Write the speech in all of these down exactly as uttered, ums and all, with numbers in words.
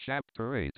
Chapter eight.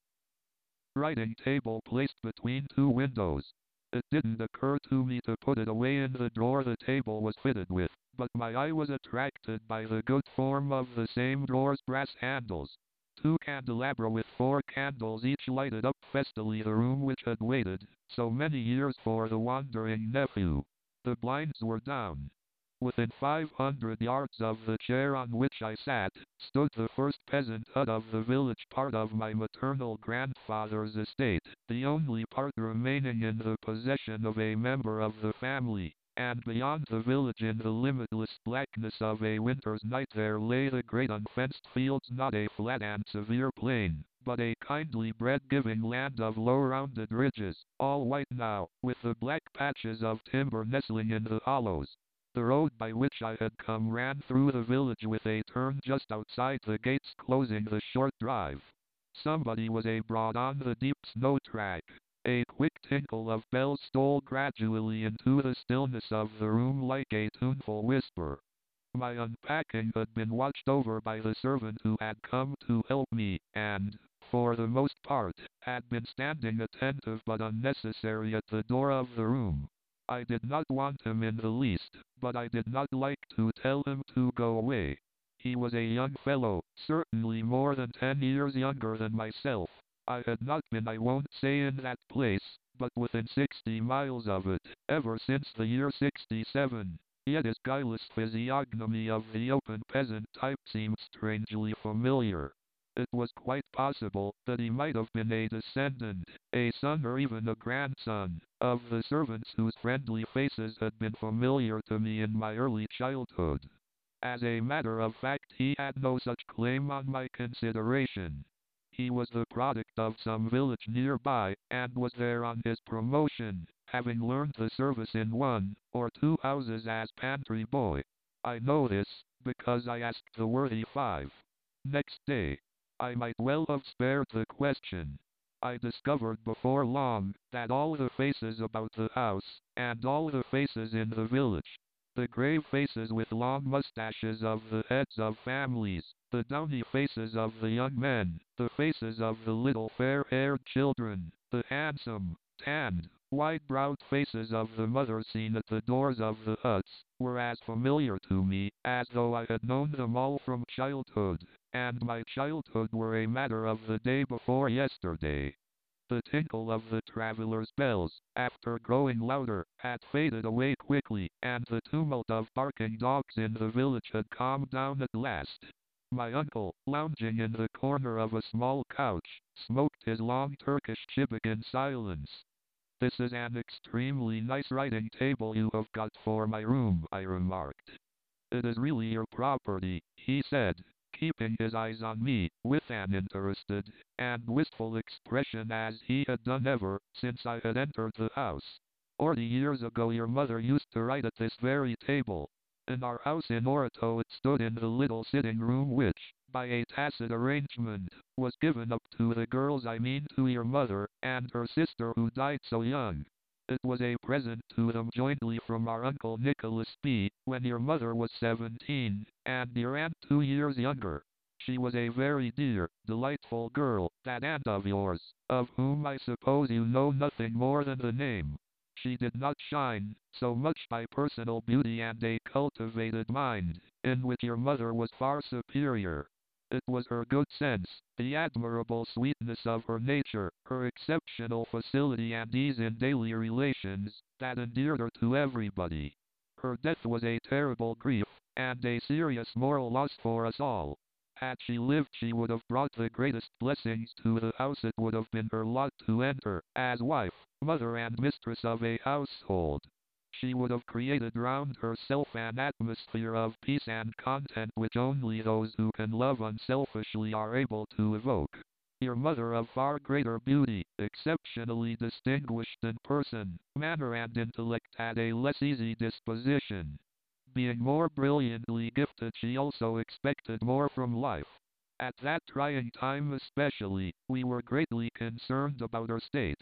Writing table placed between two windows. It didn't occur to me to put it away in the drawer the table was fitted with, but my eye was attracted by the good form of the same drawer's brass handles. Two candelabra with four candles each lighted up festily the room which had waited so many years for the wandering nephew. The blinds were down. Within five hundred yards of the chair on which I sat, stood the first peasant hut of the village, part of my maternal grandfather's estate, the only part remaining in the possession of a member of the family. And beyond the village, in the limitless blackness of a winter's night, there lay the great unfenced fields, not a flat and severe plain, but a kindly bread-giving land of low-rounded ridges, all white now, with the black patches of timber nestling in the hollows. The road by which I had come ran through the village with a turn just outside the gates closing the short drive. Somebody was abroad on the deep snow track. A quick tinkle of bells stole gradually into the stillness of the room like a tuneful whisper. My unpacking had been watched over by the servant who had come to help me, and, for the most part, had been standing attentive but unnecessary at the door of the room. I did not want him in the least, but I did not like to tell him to go away. He was a young fellow, certainly more than ten years younger than myself. I had not been, I won't say in that place, but within sixty miles of it, ever since the year sixty-seven. Yet his guileless physiognomy of the open peasant type seemed strangely familiar. It was quite possible that he might have been a descendant, a son or even a grandson, of the servants whose friendly faces had been familiar to me in my early childhood. As a matter of fact, he had no such claim on my consideration. He was the product of some village nearby, and was there on his promotion, having learned the service in one or two houses as pantry boy. I know this, because I asked the worthy five. Next day, I might well have spared the question. I discovered before long that all the faces about the house, and all the faces in the village, the grave faces with long mustaches of the heads of families, the downy faces of the young men, the faces of the little fair-haired children, the handsome, tanned, wide-browed faces of the mothers seen at the doors of the huts, were as familiar to me as though I had known them all from childhood, and my childhood were a matter of the day before yesterday. The tinkle of the travelers' bells, after growing louder, had faded away quickly, and the tumult of barking dogs in the village had calmed down at last. My uncle, lounging in the corner of a small couch, smoked his long Turkish chibuk in silence. "This is an extremely nice writing table you have got for my room," I remarked. "It is really your property," he said, keeping his eyes on me, with an interested and wistful expression, as he had done ever since I had entered the house. "Forty years ago your mother used to write at this very table. In our house in Orito it stood in the little sitting room which, by a tacit arrangement, was given up to the girls, I mean to your mother and her sister who died so young. It was a present to them jointly from our Uncle Nicholas B., when your mother was seventeen, and your aunt two years younger. She was a very dear, delightful girl, that aunt of yours, of whom I suppose you know nothing more than the name. She did not shine so much by personal beauty and a cultivated mind, in which your mother was far superior. It was her good sense, the admirable sweetness of her nature, her exceptional facility and ease in daily relations, that endeared her to everybody. Her death was a terrible grief, and a serious moral loss for us all. Had she lived she would have brought the greatest blessings to the house. It would have been her lot to enter, as wife, mother and mistress of a household. She would have created round herself an atmosphere of peace and content which only those who can love unselfishly are able to evoke. Your mother, of far greater beauty, exceptionally distinguished in person, manner and intellect, had a less easy disposition. Being more brilliantly gifted, she also expected more from life. At that trying time especially, we were greatly concerned about her state.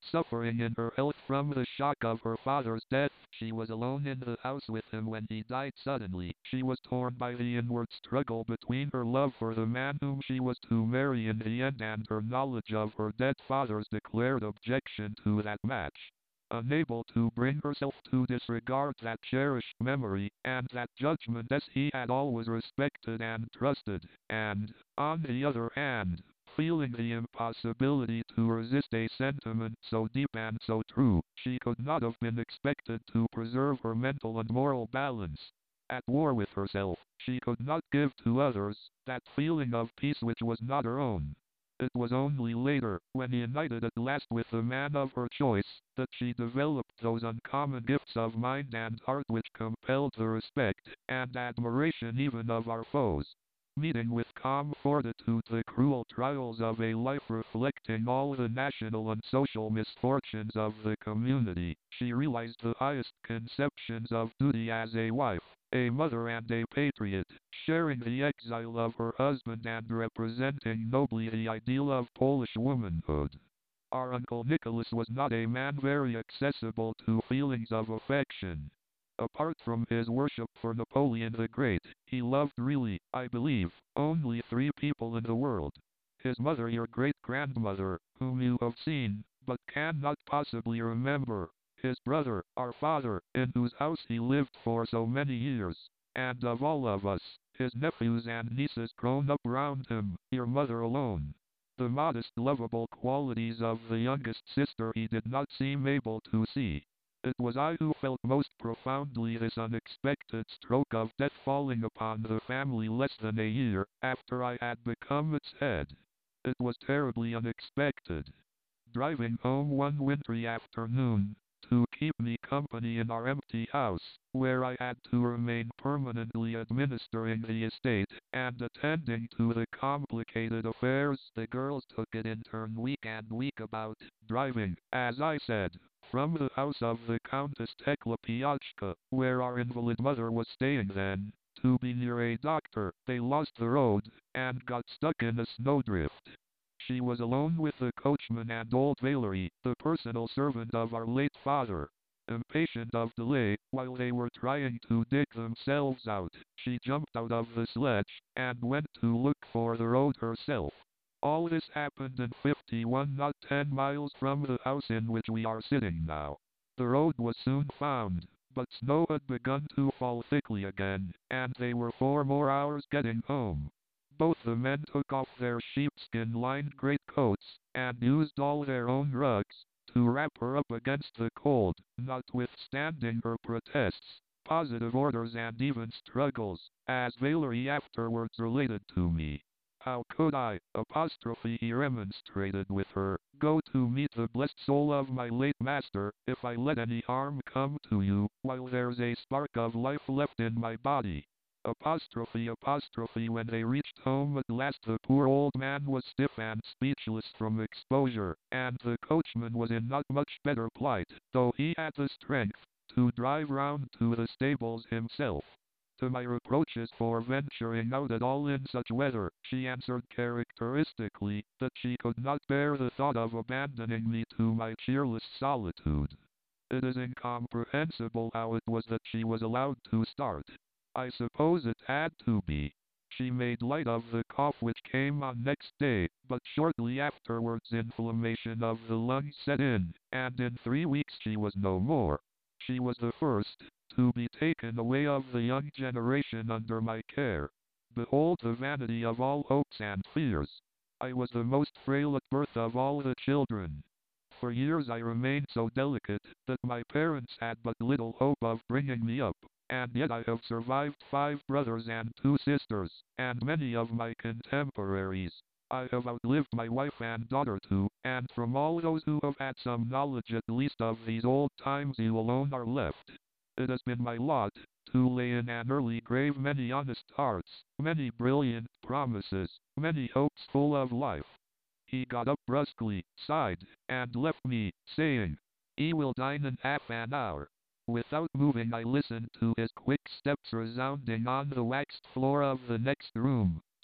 suffering in her health from the shock of her father's death. She was alone in the house with him when he died suddenly. She was torn by the inward struggle between her love for the man whom she was to marry in the end and her knowledge of her dead father's declared objection to that match. Unable to bring herself to disregard that cherished memory and that judgment as he had always respected and trusted, and, on the other hand, feeling the impossibility to resist a sentiment so deep and so true, she could not have been expected to preserve her mental and moral balance. At war with herself, she could not give to others that feeling of peace which was not her own. It was only later, when united at last with the man of her choice, that she developed those uncommon gifts of mind and heart which compelled the respect and admiration even of our foes. Meeting with calm fortitude the cruel trials of a life reflecting all the national and social misfortunes of the community, she realized the highest conceptions of duty as a wife, a mother and a patriot, sharing the exile of her husband and representing nobly the ideal of Polish womanhood. Our Uncle Nicholas was not a man very accessible to feelings of affection. Apart from his worship for Napoleon the Great, he loved really, I believe, only three people in the world. His mother, your great-grandmother, whom you have seen, but cannot possibly remember. His brother, our father, in whose house he lived for so many years. And of all of us, his nephews and nieces grown up round him, your mother alone. The modest, lovable qualities of the youngest sister he did not seem able to see. It was I who felt most profoundly this unexpected stroke of death falling upon the family less than a year after I had become its head. It was terribly unexpected. Driving home one wintry afternoon, to keep me company in our empty house, where I had to remain permanently administering the estate, and attending to the complicated affairs, the girls took it in turn week and week about driving, as I said, from the house of the Countess Tekla Piotchka, where our invalid mother was staying then, to be near a doctor. They lost the road, and got stuck in a snowdrift. She was alone with the coachman and old Valery, the personal servant of our late father. Impatient of delay, while they were trying to dig themselves out, she jumped out of the sledge, and went to look for the road herself. All this happened in fifty-one, not ten miles from the house in which we are sitting now. The road was soon found, but snow had begun to fall thickly again, and they were four more hours getting home. Both the men took off their sheepskin-lined greatcoats, and used all their own rugs, to wrap her up against the cold, notwithstanding her protests, positive orders and even struggles, as Valery afterwards related to me. How could I, apostrophe he remonstrated with her, go to meet the blessed soul of my late master, if I let any harm come to you, while there's a spark of life left in my body? Apostrophe apostrophe when they reached home at last the poor old man was stiff and speechless from exposure, and the coachman was in not much better plight, though he had the strength to drive round to the stables himself. To my reproaches for venturing out at all in such weather, she answered characteristically that she could not bear the thought of abandoning me to my cheerless solitude. It is incomprehensible how it was that she was allowed to start. I suppose it had to be. She made light of the cough which came on next day, but shortly afterwards inflammation of the lungs set in, and in three weeks she was no more. She was the first to be taken away of the young generation under my care. Behold the vanity of all hopes and fears. I was the most frail at birth of all the children. For years I remained so delicate that my parents had but little hope of bringing me up, and yet I have survived five brothers and two sisters, and many of my contemporaries. I have outlived my wife and daughter too, and from all those who have had some knowledge at least of these old times you alone are left. It has been my lot to lay in an early grave many honest hearts, many brilliant promises, many hopes full of life. He got up brusquely, sighed, and left me, saying, "He will dine in half an hour." Without moving I listened to his quick steps resounding on the waxed floor of the next room,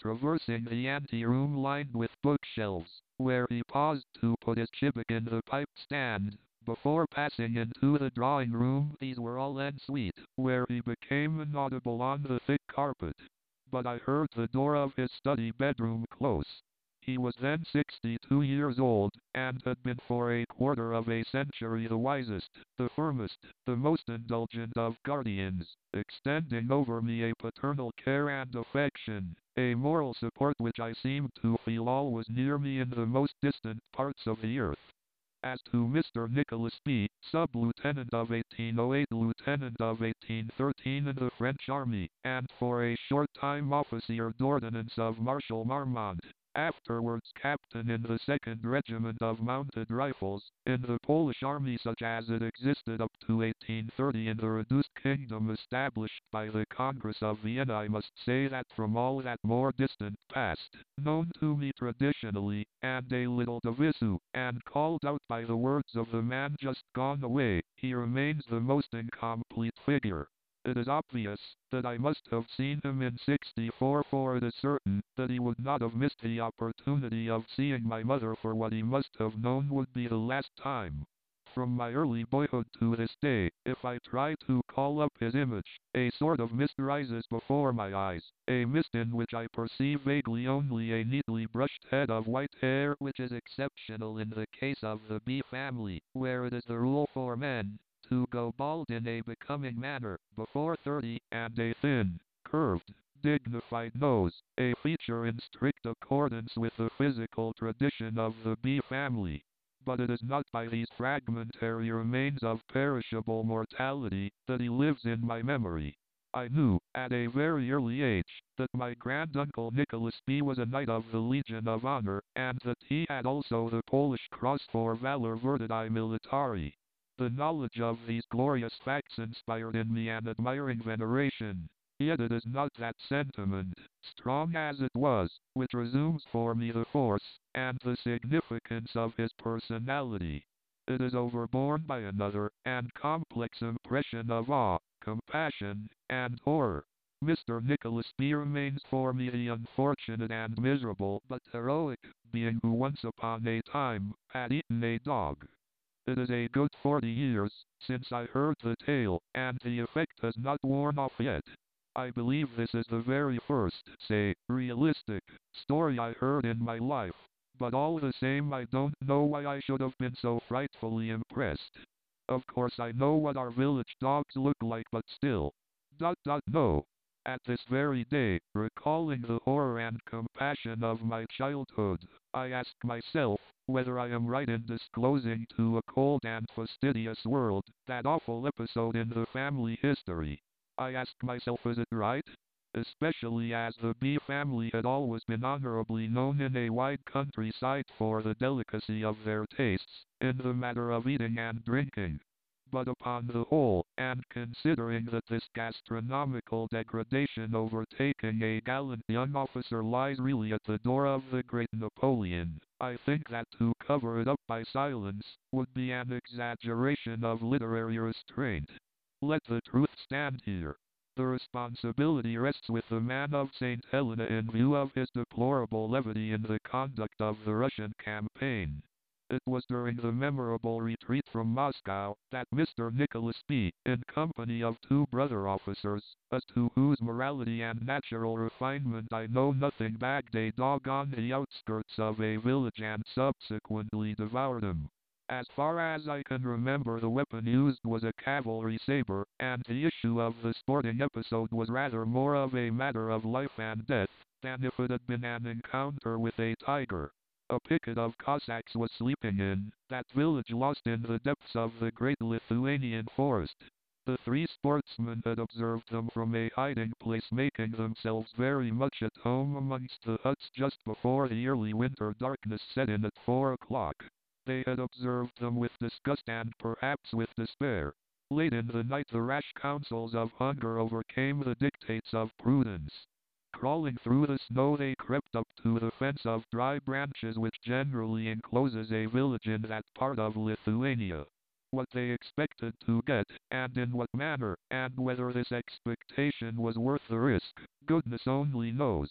traversing the ante-room lined with bookshelves, where he paused to put his chibic in the pipe stand, before passing into the drawing room. These were all en suite, where he became inaudible on the thick carpet. But I heard the door of his study bedroom close. He was then sixty-two years old, and had been for a quarter of a century the wisest, the firmest, the most indulgent of guardians, extending over me a paternal care and affection, a moral support which I seemed to feel always near me in the most distant parts of the earth. As to Mister Nicholas B., sub-lieutenant of eighteen oh eight, lieutenant of eighteen thirteen in the French army, and for a short time officer d'ordnance of Marshal Marmont, afterwards captain in the second Regiment of Mounted Rifles, in the Polish army such as it existed up to eighteen thirty in the reduced kingdom established by the Congress of Vienna, I must say that from all that more distant past, known to me traditionally, and a little divisive, and called out by the words of the man just gone away, he remains the most incomplete figure. It is obvious that I must have seen him in sixty-four, for it is certain that he would not have missed the opportunity of seeing my mother for what he must have known would be the last time. From my early boyhood to this day, if I try to call up his image, a sort of mist rises before my eyes, a mist in which I perceive vaguely only a neatly brushed head of white hair, which is exceptional in the case of the B family, where it is the rule for men to go bald in a becoming manner before thirty, and a thin, curved, dignified nose, a feature in strict accordance with the physical tradition of the B family. But it is not by these fragmentary remains of perishable mortality that he lives in my memory. I knew, at a very early age, that my granduncle Nicholas B. was a Knight of the Legion of Honor, and that he had also the Polish Cross for Valor Verdi Militari. The knowledge of these glorious facts inspired in me an admiring veneration. Yet it is not that sentiment, strong as it was, which resumes for me the force and the significance of his personality. It is overborne by another and complex impression of awe, compassion, and horror. Mister Nicholas B. remains for me the unfortunate and miserable but heroic being who once upon a time had eaten a dog. It is a good forty years since I heard the tale, and the effect has not worn off yet. I believe this is the very first, say, realistic story I heard in my life, but all the same I don't know why I should have been so frightfully impressed. Of course I know what our village dogs look like, but still. Dot dot no. At this very day, recalling the horror and compassion of my childhood, I ask myself whether I am right in disclosing to a cold and fastidious world that awful episode in the family history. I ask myself, is it right? Especially as the B family had always been honorably known in a wide countryside for the delicacy of their tastes in the matter of eating and drinking. But upon the whole, and considering that this gastronomical degradation overtaking a gallant young officer lies really at the door of the great Napoleon, I think that to cover it up by silence would be an exaggeration of literary restraint. Let the truth stand here. The responsibility rests with the man of Saint Helena in view of his deplorable levity in the conduct of the Russian campaign. It was during the memorable retreat from Moscow that Mister Nicholas B., in company of two brother officers, as to whose morality and natural refinement I know nothing, bagged a dog on the outskirts of a village and subsequently devoured him. As far as I can remember, the weapon used was a cavalry saber, and the issue of the sporting episode was rather more of a matter of life and death than if it had been an encounter with a tiger. A picket of Cossacks was sleeping in that village lost in the depths of the great Lithuanian forest. The three sportsmen had observed them from a hiding place, making themselves very much at home amongst the huts just before the early winter darkness set in at four o'clock. They had observed them with disgust and perhaps with despair. Late in the night the rash counsels of hunger overcame the dictates of prudence. Crawling through the snow they crept up to the fence of dry branches which generally encloses a village in that part of Lithuania. What they expected to get, and in what manner, and whether this expectation was worth the risk, goodness only knows.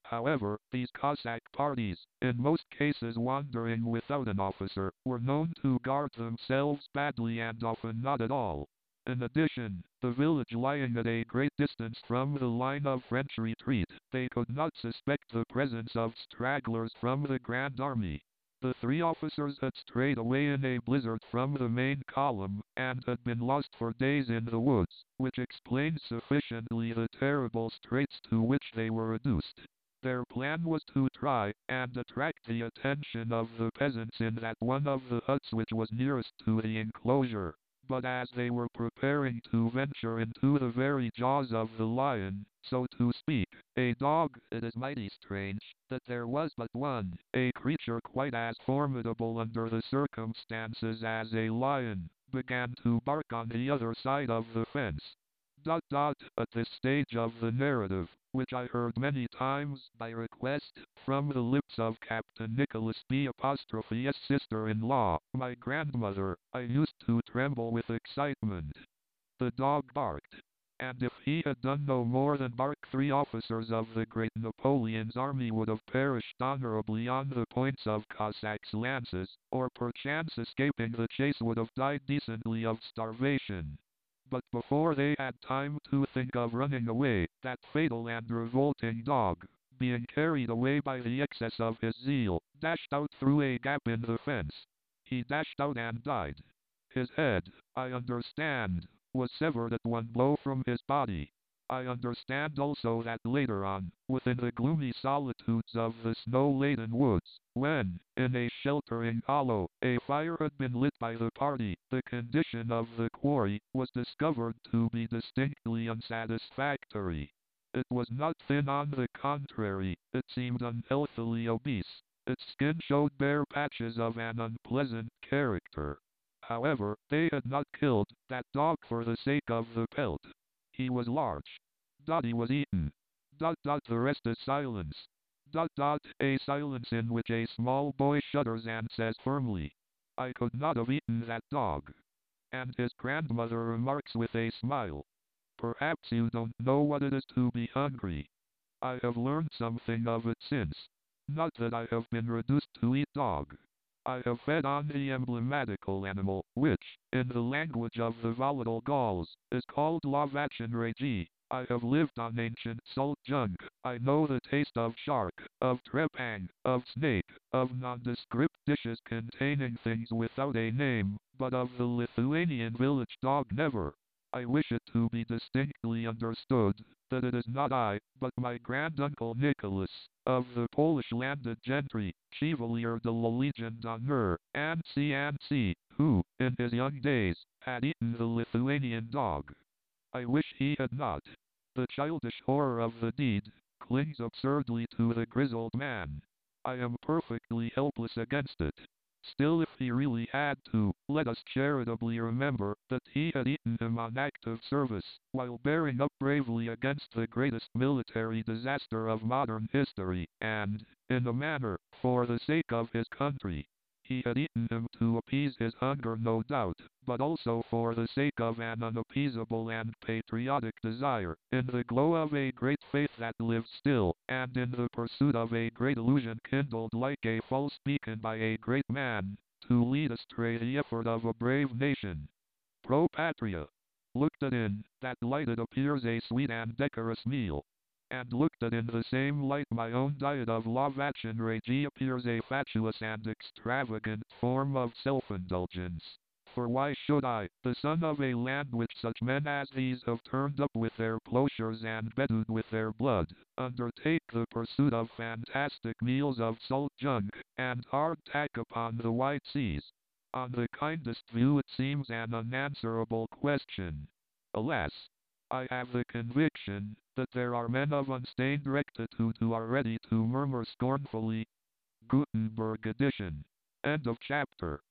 However, these Cossack parties, in most cases wandering without an officer, were known to guard themselves badly and often not at all. In addition, the village lying at a great distance from the line of French retreat, they could not suspect the presence of stragglers from the Grand Army. The three officers had strayed away in a blizzard from the main column, and had been lost for days in the woods, which explained sufficiently the terrible straits to which they were reduced. Their plan was to try and attract the attention of the peasants in that one of the huts which was nearest to the enclosure. But as they were preparing to venture into the very jaws of the lion, so to speak, a dog, it is mighty strange that there was but one, a creature quite as formidable under the circumstances as a lion, began to bark on the other side of the fence. Dot dot, at this stage of the narrative, which I heard many times by request from the lips of Captain Nicholas B. apostrophe S. sister-in-law, my grandmother, I used to tremble with excitement. The dog barked. And if he had done no more than bark, three officers of the great Napoleon's army would have perished honorably on the points of Cossacks' lances, or perchance escaping the chase would have died decently of starvation. But before they had time to think of running away, that fatal and revolting dog, being carried away by the excess of his zeal, dashed out through a gap in the fence. He dashed out and died. His head, I understand, was severed at one blow from his body. I understand also that later on, within the gloomy solitudes of the snow-laden woods, when, in a sheltering hollow, a fire had been lit by the party, the condition of the quarry was discovered to be distinctly unsatisfactory. It was not thin, on the contrary, it seemed unhealthily obese. Its skin showed bare patches of an unpleasant character. However, they had not killed that dog for the sake of the pelt. He was large. Dot he was eaten. Dot dot the rest is silence. Dot dot a silence in which a small boy shudders and says firmly, I could not have eaten that dog. And his grandmother remarks with a smile, perhaps you don't know what it is to be hungry. I have learned something of it since. Not that I have been reduced to eat dog. I have fed on the emblematical animal, which, in the language of the volatile Gauls, is called la vache enragée. I have lived on ancient salt junk. I know the taste of shark, of trepang, of snake, of nondescript dishes containing things without a name, but of the Lithuanian village dog never. I wish it to be distinctly understood that it is not I, but my granduncle Nicholas, of the Polish landed gentry, Chevalier de la Légion d'honneur, and C and C, who, in his young days, had eaten the Lithuanian dog. I wish he had not. The childish horror of the deed clings absurdly to the grizzled man. I am perfectly helpless against it. Still, if he really had to, let us charitably remember that he had eaten him on active service, while bearing up bravely against the greatest military disaster of modern history, and, in a manner, for the sake of his country. He had eaten him to appease his hunger, no doubt, but also for the sake of an unappeasable and patriotic desire, in the glow of a great faith that lived still, and in the pursuit of a great illusion kindled like a false beacon by a great man, to lead astray the effort of a brave nation. Pro Patria. Looked at in that light, it appears a sweet and decorous meal. And looked at in the same light, my own diet of la vache enragée appears a fatuous and extravagant form of self-indulgence. For why should I, the son of a land which such men as these have turned up with their plowshares and bedewed with their blood, undertake the pursuit of fantastic meals of salt junk, and hard tack upon the wide seas? On the kindest view it seems an unanswerable question. Alas! I have the conviction that there are men of unstained rectitude who are ready to murmur scornfully, Gutenberg edition. End of chapter.